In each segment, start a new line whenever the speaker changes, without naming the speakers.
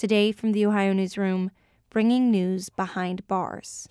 Today from the Ohio Newsroom, bringing news behind bars.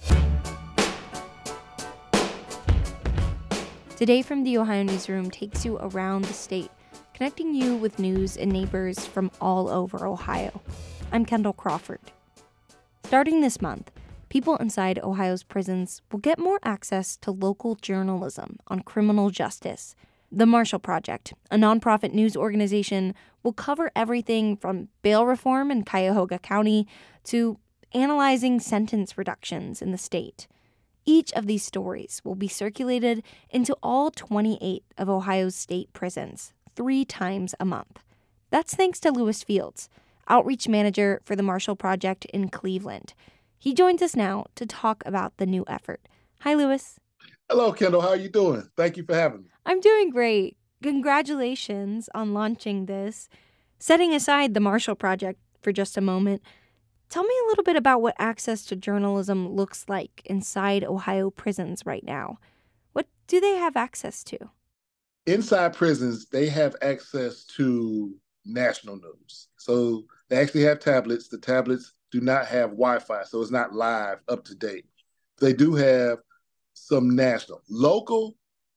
Today from the Ohio Newsroom takes you around the state, connecting you with news and neighbors from all over Ohio. I'm Kendall Crawford. Starting this month, people inside Ohio's prisons will get more access to local journalism on criminal justice. The Marshall Project, a nonprofit news organization, will cover everything from bail reform in Cuyahoga County to analyzing sentence reductions in the state. Each of these stories will be circulated into all 28 of Ohio's state prisons 3 times a month. That's thanks to Lewis Fields, outreach manager for the Marshall Project in Cleveland. He joins us now to talk about the new effort. Hi, Lewis.
Hello, Kendall. How are you doing? Thank you for having me.
I'm doing great. Congratulations on launching this. Setting aside the Marshall Project for just a moment, tell me a little bit about what access to journalism looks like inside Ohio prisons right now. What do they have access to?
Inside prisons, they have access to national news. So they actually have tablets. The tablets do not have Wi-Fi, so it's not live, up to date. They do have some national. Local,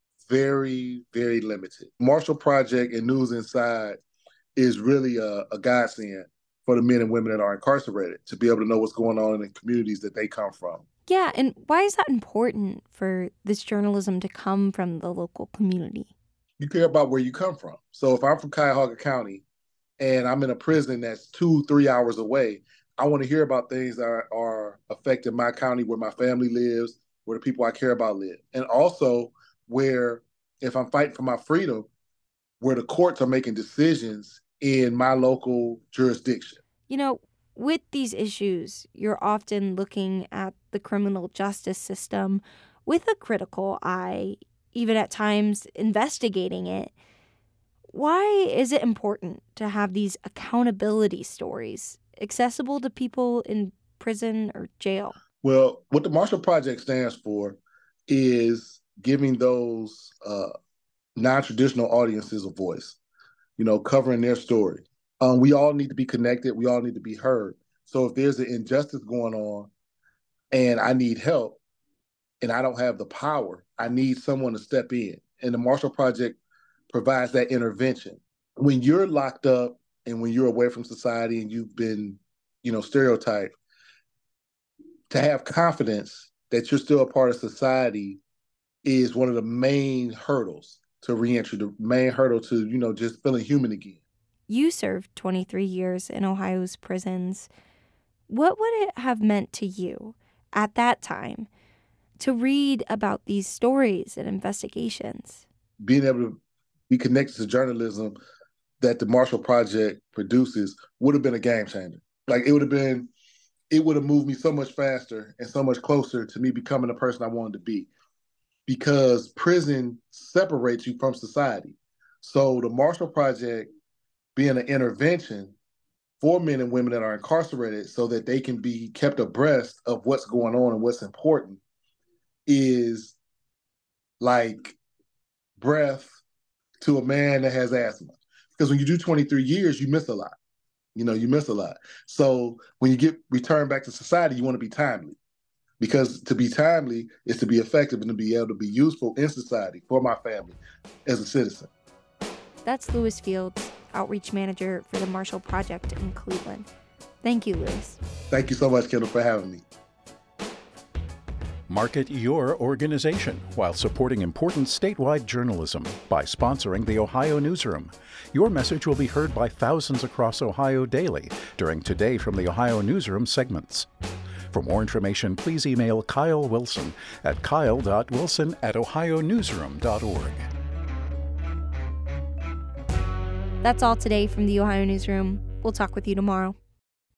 very, very limited. Marshall Project and News Inside is really a godsend for the men and women that are incarcerated to be able to know what's going on in the communities that they come from.
Yeah, and why is that important for this journalism to come from the local community?
You care about where you come from. So if I'm from Cuyahoga County and I'm in a prison that's 2-3 hours away, I want to hear about things that are affecting my county, where my family lives, where the people I care about live. And also where, if I'm fighting for my freedom, where the courts are making decisions in my local jurisdiction.
You know, with these issues, you're often looking at the criminal justice system with a critical eye, even at times investigating it. Why is it important to have these accountability stories accessible to people in prison or jail?
Well, what the Marshall Project stands for is giving those non-traditional audiences a voice, covering their story. We all need to be connected. We all need to be heard. So if there's an injustice going on and I need help and I don't have the power, I need someone to step in. And the Marshall Project provides that intervention. When you're locked up and when you're away from society and you've been, stereotyped, to have confidence that you're still a part of society is one of the main hurdles to reentry, the main hurdle to, just feeling human again.
You served 23 years in Ohio's prisons. What would it have meant to you at that time to read about these stories and investigations?
Being able to be connected to journalism that the Marshall Project produces would have been a game changer. Like it would have moved me so much faster and so much closer to me becoming the person I wanted to be, because prison separates you from society. So the Marshall Project being an intervention for men and women that are incarcerated so that they can be kept abreast of what's going on and what's important is like breath to a man that has asthma. Because when you do 23 years, you miss a lot. You miss a lot. So when you get returned back to society, you want to be timely. Because to be timely is to be effective and to be able to be useful in society for my family as a citizen.
That's Lewis Fields, outreach manager for the Marshall Project in Cleveland. Thank you, Lewis.
Thank you so much, Kendall, for having me.
Market your organization while supporting important statewide journalism by sponsoring the Ohio Newsroom. Your message will be heard by thousands across Ohio daily during Today from the Ohio Newsroom segments. For more information, please email Kyle Wilson at kyle.wilson@ohionewsroom.org.
That's all today from the Ohio Newsroom. We'll talk with you tomorrow.